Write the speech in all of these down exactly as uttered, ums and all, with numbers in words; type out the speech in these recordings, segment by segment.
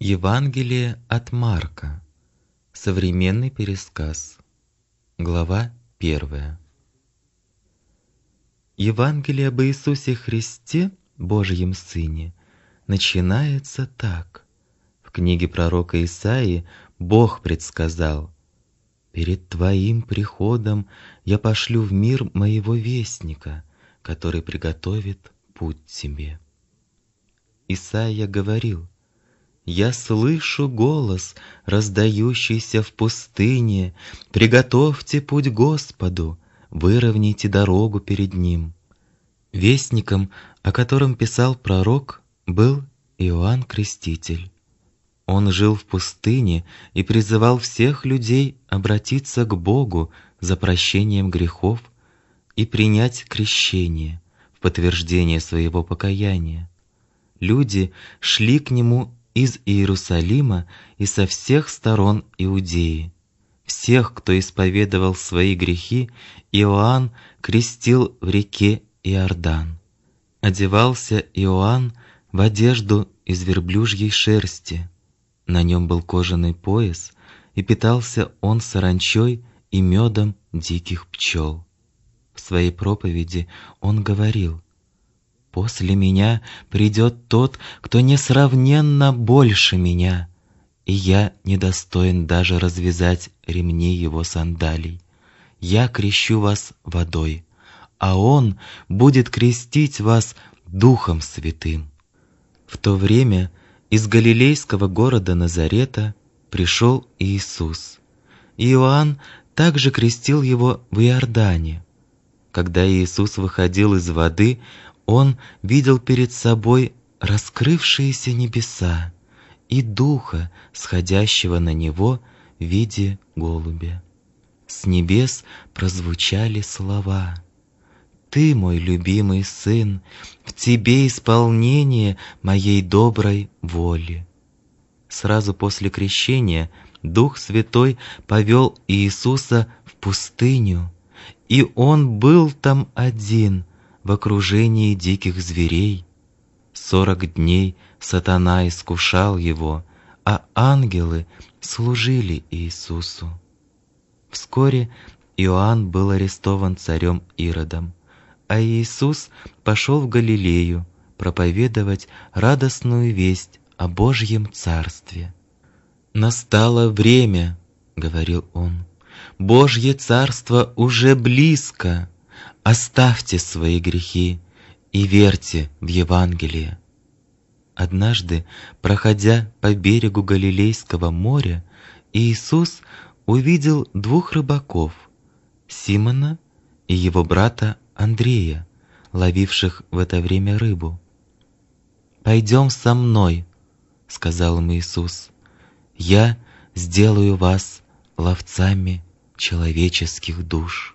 Евангелие от Марка. Современный пересказ. Глава первая. Евангелие об Иисусе Христе, Божьем Сыне, начинается так. В книге пророка Исаии Бог предсказал: «Перед Твоим приходом я пошлю в мир моего вестника, который приготовит путь тебе». Исаия говорил: «Я слышу голос, раздающийся в пустыне: приготовьте путь Господу, выровняйте дорогу перед Ним». Вестником, о котором писал пророк, был Иоанн Креститель. Он жил в пустыне и призывал всех людей обратиться к Богу за прощением грехов и принять крещение в подтверждение своего покаяния. Люди шли к Нему из Иерусалима и со всех сторон Иудеи. Всех, кто исповедовал свои грехи, Иоанн крестил в реке Иордан. Одевался Иоанн в одежду из верблюжьей шерсти. На нем был кожаный пояс, и питался он саранчой и медом диких пчел. В своей проповеди он говорил: «После меня придет тот, кто несравненно больше меня, и я недостоин даже развязать ремни его сандалий. Я крещу вас водой, а он будет крестить вас Духом Святым». В то время из галилейского города Назарета пришел Иисус. Иоанн также крестил его в Иордане. Когда Иисус выходил из воды, Он видел перед собой раскрывшиеся небеса и Духа, сходящего на Него в виде голубя. С небес прозвучали слова: «Ты мой любимый Сын, в Тебе исполнение моей доброй воли». Сразу после крещения Дух Святой повел Иисуса в пустыню, и Он был там один, в окружении диких зверей. Сорок дней сатана искушал Его, а ангелы служили Иисусу. Вскоре Иоанн был арестован царем Иродом, а Иисус пошел в Галилею проповедовать радостную весть о Божьем Царстве. «Настало время, — говорил Он, — Божье Царство уже близко. Оставьте свои грехи и верьте в Евангелие». Однажды, проходя по берегу Галилейского моря, Иисус увидел двух рыбаков — Симона и его брата Андрея, ловивших в это время рыбу. «Пойдем со мной, — сказал им Иисус, — я сделаю вас ловцами человеческих душ».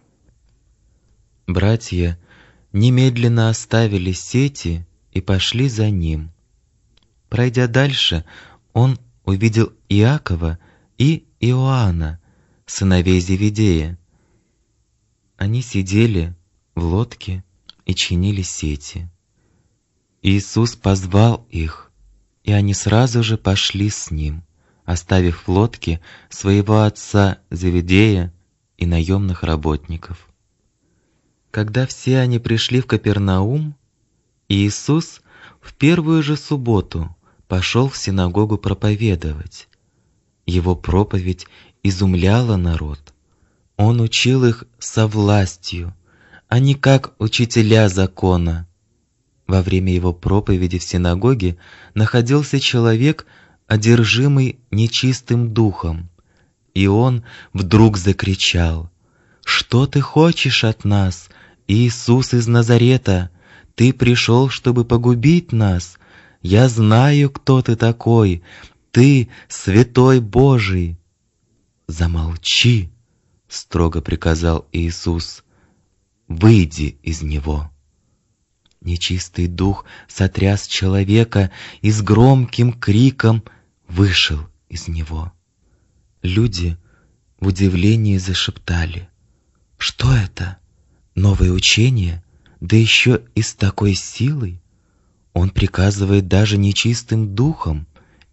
Братья немедленно оставили сети и пошли за Ним. Пройдя дальше, Он увидел Иакова и Иоанна, сыновей Зеведея. Они сидели в лодке и чинили сети. Иисус позвал их, и они сразу же пошли с Ним, оставив в лодке своего отца Зеведея и наемных работников. Когда все они пришли в Капернаум, Иисус в первую же субботу пошел в синагогу проповедовать. Его проповедь изумляла народ. Он учил их со властью, а не как учителя закона. Во время его проповеди в синагоге находился человек, одержимый нечистым духом, и он вдруг закричал: «Что ты хочешь от нас, Иисус из Назарета? Ты пришел, чтобы погубить нас? Я знаю, кто ты такой. Ты Святой Божий». «Замолчи!» — строго приказал Иисус. «Выйди из него». Нечистый дух сотряс человека и с громким криком вышел из него. Люди в удивлении зашептали: «Что это? Новое учение? Да еще и с такой силой! Он приказывает даже нечистым духом,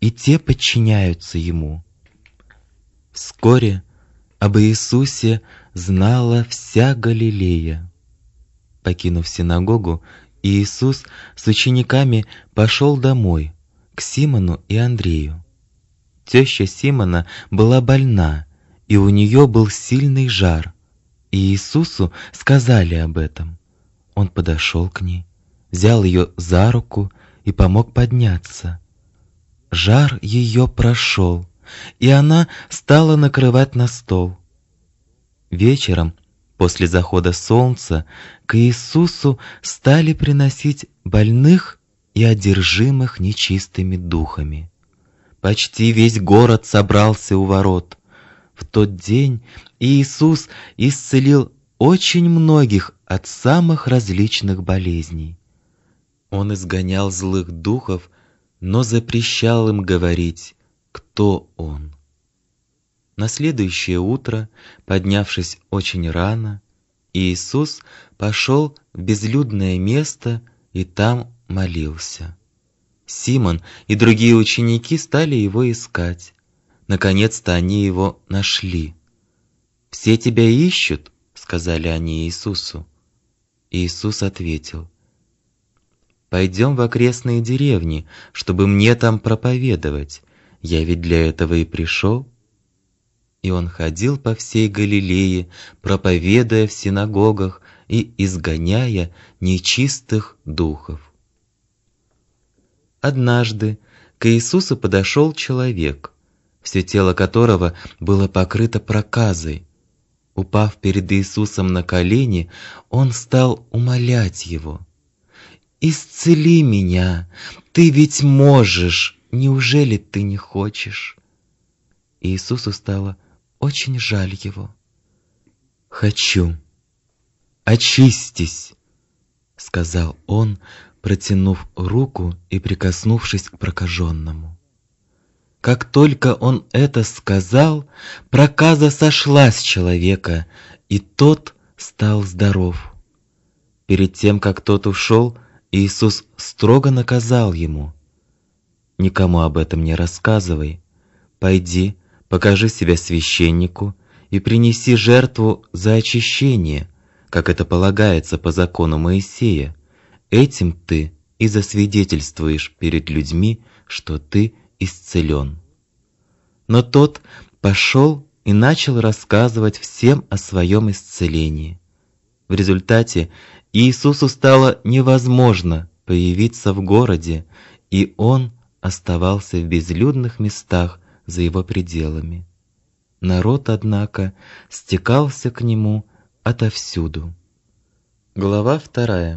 и те подчиняются Ему. Вскоре об Иисусе знала вся Галилея. Покинув синагогу, Иисус с учениками пошел домой, к Симону и Андрею. Теща Симона была больна, и у нее был сильный жар, и Иисусу сказали об этом. Он подошел к ней, взял ее за руку и помог подняться. Жар ее прошел, и она стала накрывать на стол. Вечером, после захода солнца, к Иисусу стали приносить больных и одержимых нечистыми духами. Почти весь город собрался у ворот. В тот день Иисус исцелил очень многих от самых различных болезней. Он изгонял злых духов, но запрещал им говорить, кто Он. На следующее утро, поднявшись очень рано, Иисус пошел в безлюдное место и там молился. Симон и другие ученики стали Его искать. Наконец-то они Его нашли. «Все тебя ищут», — сказали они Иисусу. Иисус ответил: «Пойдем в окрестные деревни, чтобы мне там проповедовать. Я ведь для этого и пришел». И Он ходил по всей Галилее, проповедуя в синагогах и изгоняя нечистых духов. Однажды к Иисусу подошел человек, все тело которого было покрыто проказой. Упав перед Иисусом на колени, он стал умолять Его: «Исцели меня, Ты ведь можешь, неужели Ты не хочешь?» Иисусу стало очень жаль его. «Хочу, очистись», — сказал Он, протянув руку и прикоснувшись к прокаженному. Как только Он это сказал, проказа сошла с человека, и тот стал здоров. Перед тем, как тот ушел, Иисус строго наказал ему: «Никому об этом не рассказывай. Пойди, покажи себя священнику и принеси жертву за очищение, как это полагается по закону Моисея. Этим ты и засвидетельствуешь перед людьми, что ты исцелен». Но тот пошел и начал рассказывать всем о своем исцелении. В результате Иисусу стало невозможно появиться в городе, и Он оставался в безлюдных местах за его пределами. Народ, однако, стекался к Нему отовсюду. Глава вторая.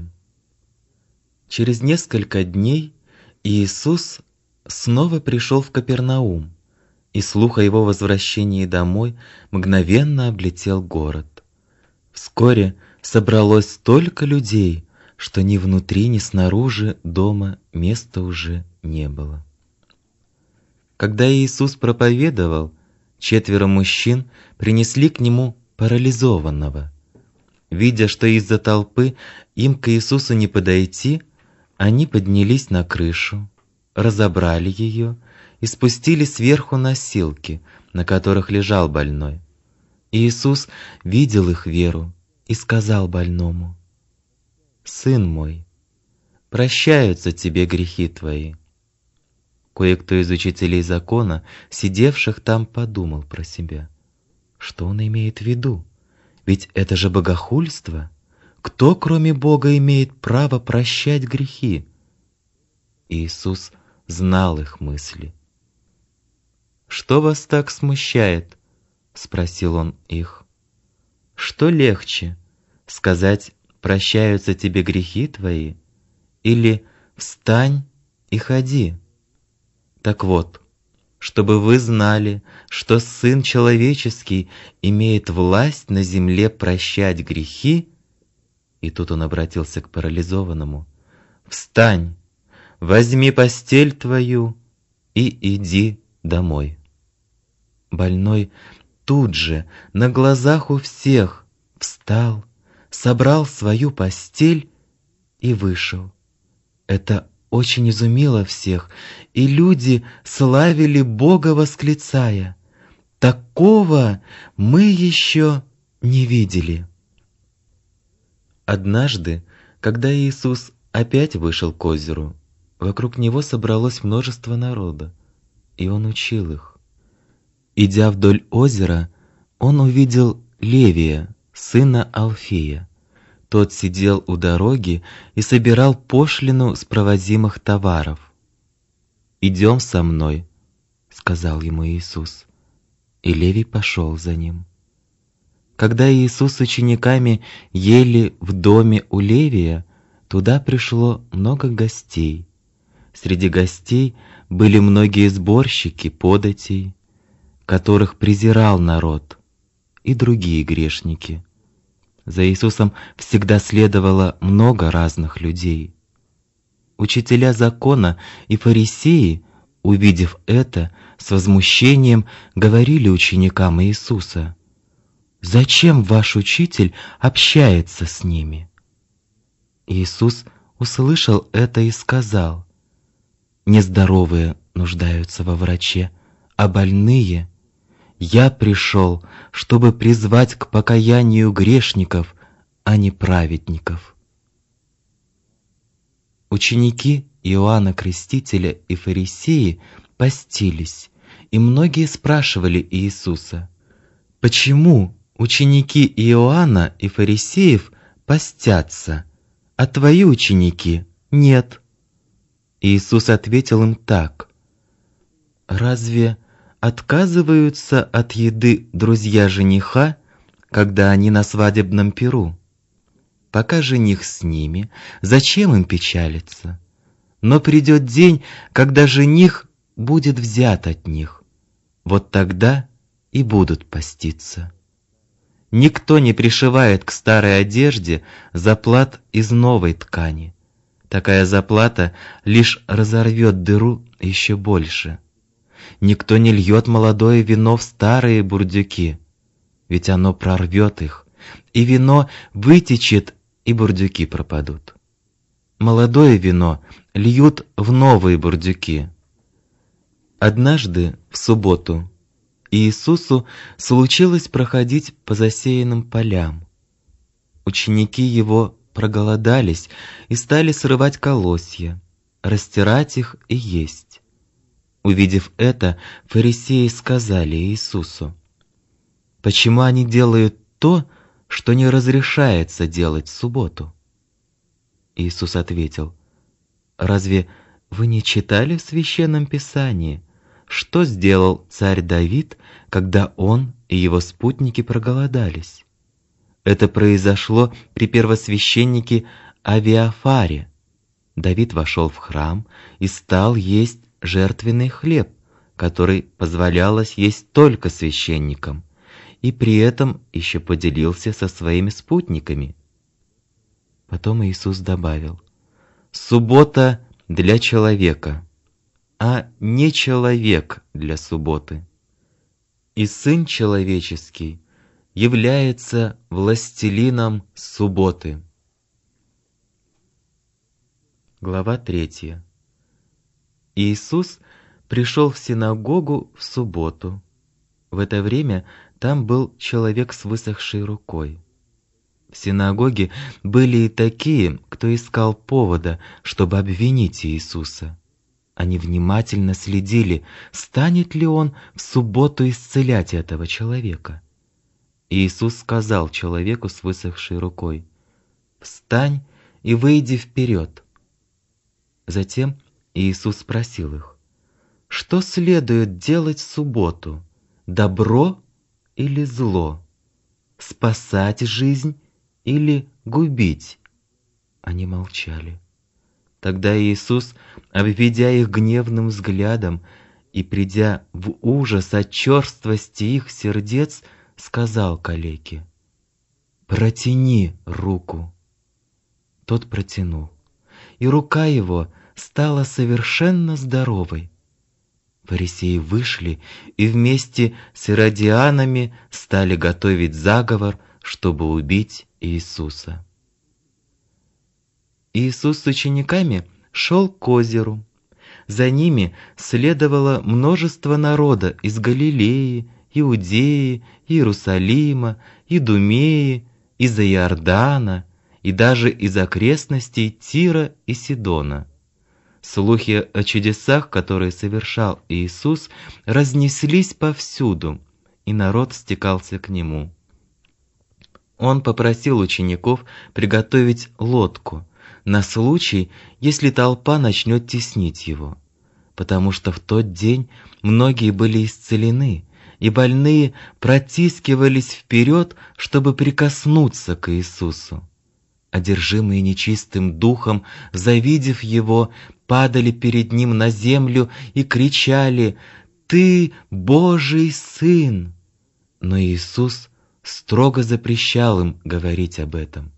Через несколько дней Иисус снова пришел в Капернаум, и слух о Его возвращении домой мгновенно облетел город. Вскоре собралось столько людей, что ни внутри, ни снаружи дома места уже не было. Когда Иисус проповедовал, четверо мужчин принесли к Нему парализованного. Видя, что из-за толпы им к Иисусу не подойти, они поднялись на крышу, разобрали ее и спустили сверху носилки, на которых лежал больной. Иисус видел их веру и сказал больному: «Сын мой, прощаются тебе грехи твои». Кое-кто из учителей закона, сидевших там, подумал про себя: что он имеет в виду? Ведь это же богохульство. Кто, кроме Бога, имеет право прощать грехи? Иисус знал их мысли. «Что вас так смущает?» — спросил Он их. «Что легче, сказать: прощаются тебе грехи твои, или встань и ходи? Так вот, чтобы вы знали, что Сын Человеческий имеет власть на земле прощать грехи». И тут Он обратился к парализованному: «Встань, возьми постель твою и иди домой». Больной тут же, на глазах у всех, встал, собрал свою постель и вышел. Это очень изумило всех, и люди славили Бога, восклицая: «Такого мы еще не видели». Однажды, когда Иисус опять вышел к озеру, вокруг него собралось множество народа, и он учил их. Идя вдоль озера, он увидел Левия, сына Алфея. Тот сидел у дороги и собирал пошлину с провозимых товаров. «Идем со мной», — сказал ему Иисус, и Левий пошел за ним. Когда Иисус с учениками ели в доме у Левия, туда пришло много гостей. Среди гостей были многие сборщики податей, которых презирал народ, и другие грешники. За Иисусом всегда следовало много разных людей. Учителя закона и фарисеи, увидев это, с возмущением говорили ученикам Иисуса: «Зачем ваш учитель общается с ними?» Иисус услышал это и сказал: «Нездоровые нуждаются во враче, а больные. Я пришел, чтобы призвать к покаянию грешников, а не праведников». Ученики Иоанна Крестителя и фарисеи постились, и многие спрашивали Иисуса: «Почему ученики Иоанна и фарисеев постятся, а твои ученики нет?» Иисус ответил им так: «Разве отказываются от еды друзья жениха, когда они на свадебном пиру? Пока жених с ними, зачем им печалиться? Но придет день, когда жених будет взят от них. Вот тогда и будут поститься. Никто не пришивает к старой одежде заплат из новой ткани. Такая заплата лишь разорвет дыру еще больше. Никто не льет молодое вино в старые бурдюки, ведь оно прорвет их, и вино вытечет, и бурдюки пропадут. Молодое вино льют в новые бурдюки». Однажды, в субботу, Иисусу случилось проходить по засеянным полям. Ученики его проголодались и стали срывать колосья, растирать их и есть. Увидев это, фарисеи сказали Иисусу: «Почему они делают то, что не разрешается делать в субботу?» Иисус ответил: «Разве вы не читали в Священном Писании, что сделал царь Давид, когда он и его спутники проголодались? Это произошло при первосвященнике Авиафаре. Давид вошел в храм и стал есть жертвенный хлеб, который позволялось есть только священникам, и при этом еще поделился со своими спутниками». Потом Иисус добавил: «Суббота для человека, а не человек для субботы. И Сын Человеческий является властелином субботы». Глава третья. Иисус пришел в синагогу в субботу. В это время там был человек с высохшей рукой. В синагоге были и такие, кто искал повода, чтобы обвинить Иисуса. Они внимательно следили, станет ли он в субботу исцелять этого человека. Иисус сказал человеку с высохшей рукой: «Встань и выйди вперед». Затем Иисус спросил их: «Что следует делать в субботу, добро или зло? Спасать жизнь или губить?» Они молчали. Тогда Иисус, обведя их гневным взглядом и придя в ужас от черствости их сердец, сказал калеке: «Протяни руку». Тот протянул, и рука его стала совершенно здоровой. Фарисеи вышли и вместе с иродианами стали готовить заговор, чтобы убить Иисуса. Иисус с учениками шел к озеру. За ними следовало множество народа из Галилеи, Иудеи, Иерусалима, Идумеи, из Иордана и даже из окрестностей Тира и Сидона. Слухи о чудесах, которые совершал Иисус, разнеслись повсюду, и народ стекался к Нему. Он попросил учеников приготовить лодку на случай, если толпа начнет теснить Его, потому что в тот день многие были исцелены, и больные протискивались вперед, чтобы прикоснуться к Иисусу. Одержимые нечистым духом, завидев Его, падали перед Ним на землю и кричали: «Ты Божий Сын!» Но Иисус строго запрещал им говорить об этом.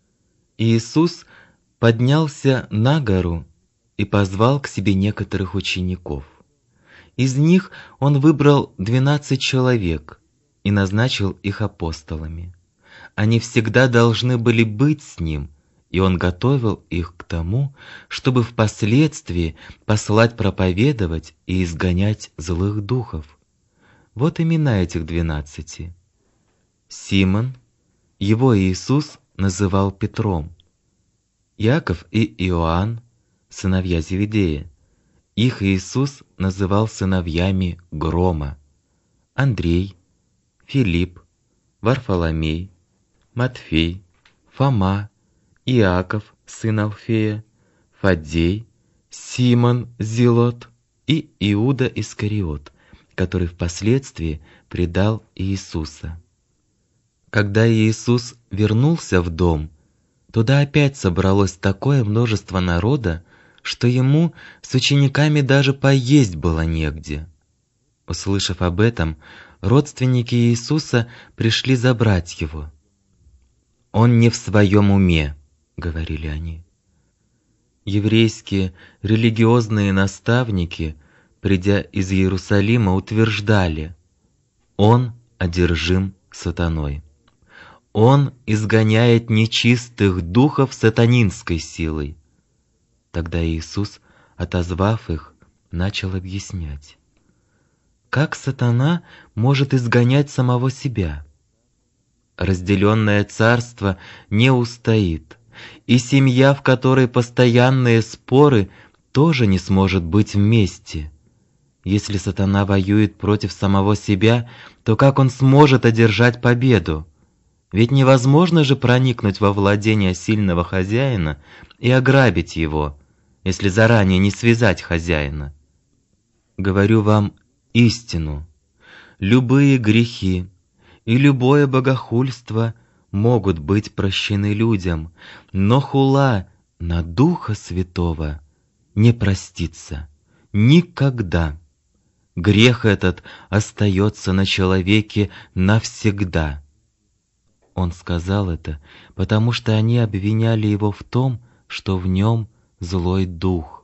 Иисус поднялся на гору и позвал к себе некоторых учеников. Из них Он выбрал двенадцать человек и назначил их апостолами. Они всегда должны были быть с Ним, и Он готовил их к тому, чтобы впоследствии послать проповедовать и изгонять злых духов. Вот имена этих двенадцати. Симон, его Иисус называл Петром. Иаков и Иоанн, сыновья Зеведея, их Иисус называл сыновьями Грома. Андрей, Филипп, Варфоломей, Матфей, Фома, Иаков, сын Алфея, Фаддей, Симон Зелот и Иуда Искариот, который впоследствии предал Иисуса. Когда Иисус вернулся в дом, туда опять собралось такое множество народа, что Ему с учениками даже поесть было негде. Услышав об этом, родственники Иисуса пришли забрать Его. «Он не в своем уме», — говорили они. Еврейские религиозные наставники, придя из Иерусалима, утверждали: «Он одержим сатаной. Он изгоняет нечистых духов сатанинской силой». Тогда Иисус, отозвав их, начал объяснять: как сатана может изгонять самого себя? Разделенное царство не устоит, и семья, в которой постоянные споры, тоже не сможет быть вместе. Если сатана воюет против самого себя, то как он сможет одержать победу? Ведь невозможно же проникнуть во владение сильного хозяина и ограбить его, если заранее не связать хозяина. Говорю вам истину: любые грехи и любое богохульство могут быть прощены людям, но хула на Духа Святого не простится никогда. Грех этот остается на человеке навсегда. Он сказал это, потому что они обвиняли Его в том, что в Нем злой дух.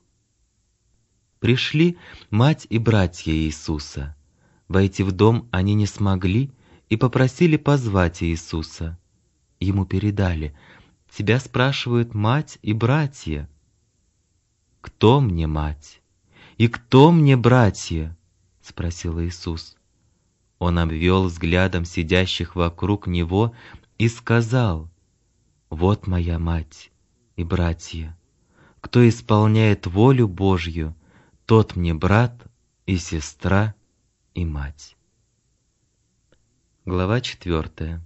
Пришли мать и братья Иисуса. Войти в дом они не смогли и попросили позвать Иисуса. Ему передали: «Тебя спрашивают мать и братья». «Кто мне мать? И кто мне братья?» — спросил Иисус. Он обвел взглядом сидящих вокруг Него и сказал: «Вот моя мать и братья. Кто исполняет волю Божью, тот мне брат и сестра и мать». Глава четвертая.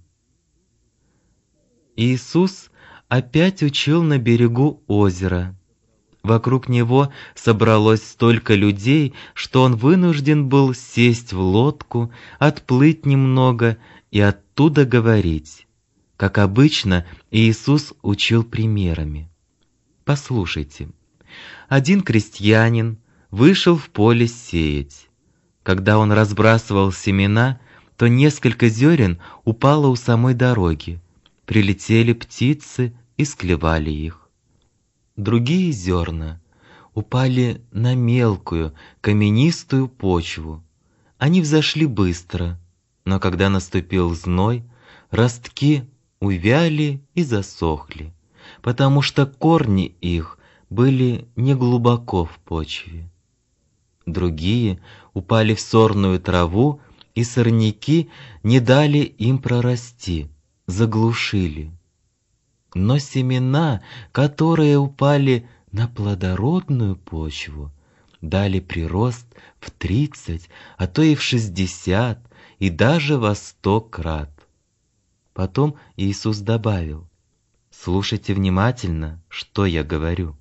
Иисус опять учил на берегу озера. Вокруг Него собралось столько людей, что Он вынужден был сесть в лодку, отплыть немного и оттуда говорить. Как обычно, Иисус учил примерами. Послушайте. Один крестьянин вышел в поле сеять. Когда он разбрасывал семена, то несколько зерен упало у самой дороги. Прилетели птицы и склевали их. Другие зерна упали на мелкую, каменистую почву. Они взошли быстро, но когда наступил зной, ростки увяли и засохли, потому что корни их были неглубоко в почве. Другие упали в сорную траву, и сорняки не дали им прорасти, заглушили. Но семена, которые упали на плодородную почву, дали прирост в тридцать, а то и в шестьдесят, и даже во сто крат. Потом Иисус добавил: «Слушайте внимательно, что я говорю».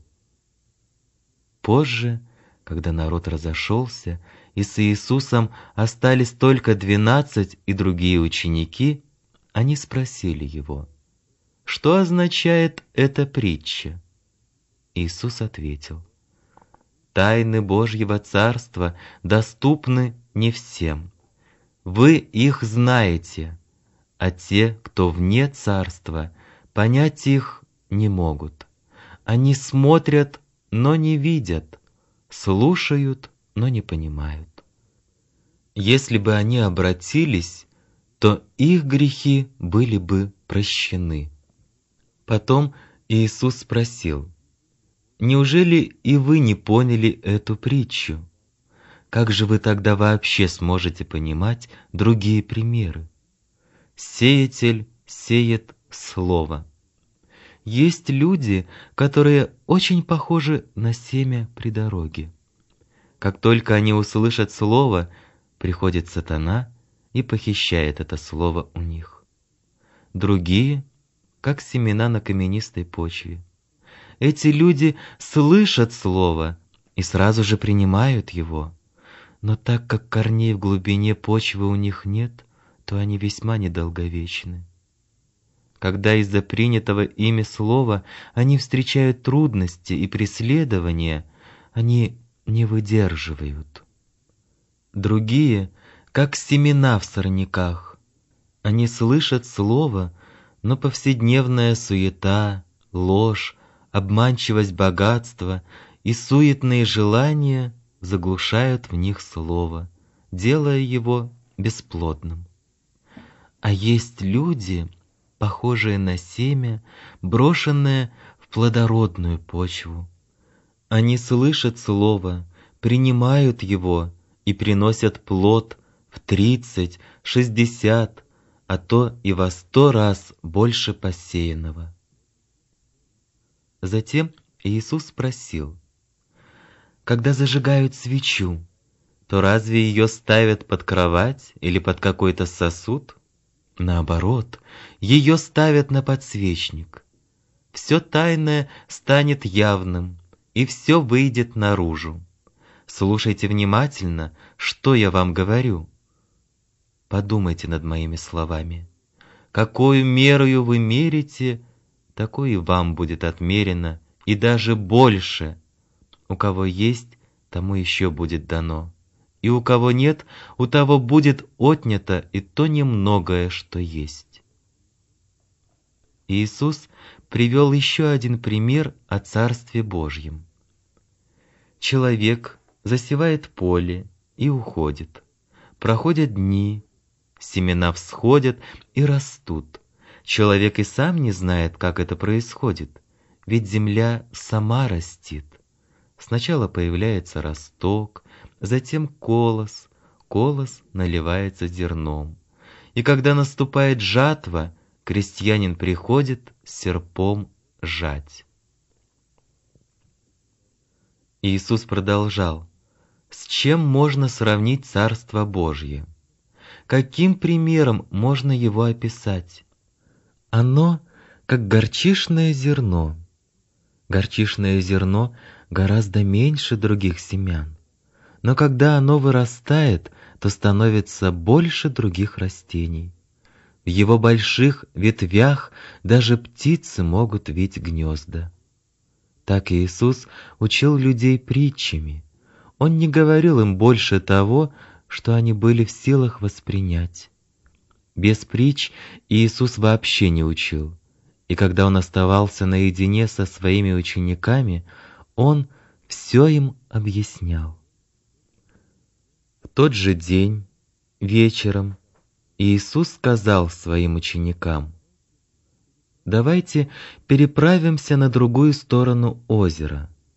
Позже, когда народ разошелся, и с Иисусом остались только двенадцать и другие ученики, они спросили Его: «Что означает эта притча?» Иисус ответил: «Тайны Божьего Царства доступны не всем. Вы их знаете, а те, кто вне Царства, понять их не могут. Они смотрят, но не видят, слушают, но не понимают. Если бы они обратились, то их грехи были бы прощены». Потом Иисус спросил: «Неужели и вы не поняли эту притчу? Как же вы тогда вообще сможете понимать другие примеры? Сеятель сеет слово. Есть люди, которые очень похожи на семя при дороге. Как только они услышат слово, приходит сатана и похищает это слово у них. Другие, как семена на каменистой почве. Эти люди слышат слово и сразу же принимают его, но так как корней в глубине почвы у них нет, то они весьма недолговечны. Когда из-за принятого ими слова они встречают трудности и преследования, они не выдерживают. Другие, как семена в сорняках. Они слышат слово, но повседневная суета, ложь, обманчивость богатства и суетные желания заглушают в них слово, делая его бесплодным. А есть люди, похожие на семя, брошенное в плодородную почву. Они слышат слово, принимают его и приносят плод в тридцать, шестьдесят, а то и во сто раз больше посеянного. Затем Иисус спросил: «Когда зажигают свечу, то разве ее ставят под кровать или под какой-то сосуд? Наоборот, ее ставят на подсвечник. Все тайное станет явным, и все выйдет наружу. Слушайте внимательно, что я вам говорю. Подумайте над моими словами. Какую мерою вы мерите, такой и вам будет отмерено, и даже больше. У кого есть, тому еще будет дано, и у кого нет, у того будет отнято и то немногое, что есть». Иисус привел еще один пример о Царстве Божьем. Человек засевает поле и уходит. Проходят дни, семена всходят и растут. Человек и сам не знает, как это происходит, ведь земля сама растит. Сначала появляется росток, затем колос, колос наливается зерном. И когда наступает жатва, крестьянин приходит с серпом жать. Иисус продолжал: «С чем можно сравнить Царство Божье? Каким примером можно его описать? Оно, как горчишное зерно. Горчишное зерно гораздо меньше других семян, но когда оно вырастает, то становится больше других растений. В его больших ветвях даже птицы могут вить гнезда». Так Иисус учил людей притчами. Он не говорил им больше того, что они были в силах воспринять. Без притч Иисус вообще не учил, и когда Он оставался наедине со своими учениками, Он все им объяснял. В тот же день, вечером, Иисус сказал своим ученикам: «Давайте переправимся на другую сторону озера».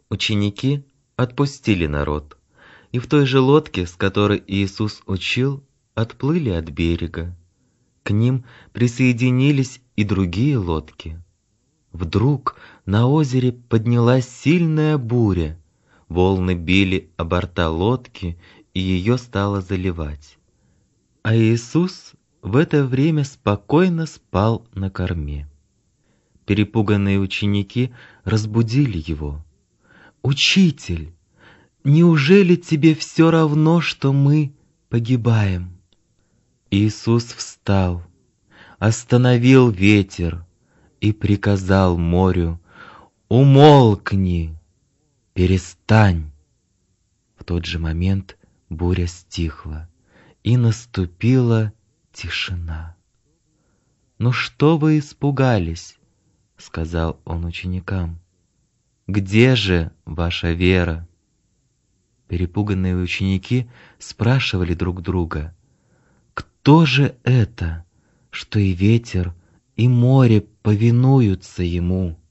Ученики отпустили народ, и в той же лодке, с которой Иисус учил, отплыли от берега. К ним присоединились и другие лодки. Вдруг на озере поднялась сильная буря, волны били о борта лодки, и ее стало заливать. А Иисус в это время спокойно спал на корме. Перепуганные ученики разбудили его. «Учитель, неужели тебе все равно, что мы погибаем?» Иисус встал, остановил ветер и приказал морю: «Умолкни, перестань». В тот же момент буря стихла, и наступила тишина. «Ну что вы испугались?» — сказал он ученикам. «Где же ваша вера?» Перепуганные ученики спрашивали друг друга: «Кто же это, что и ветер, и море повинуются ему?»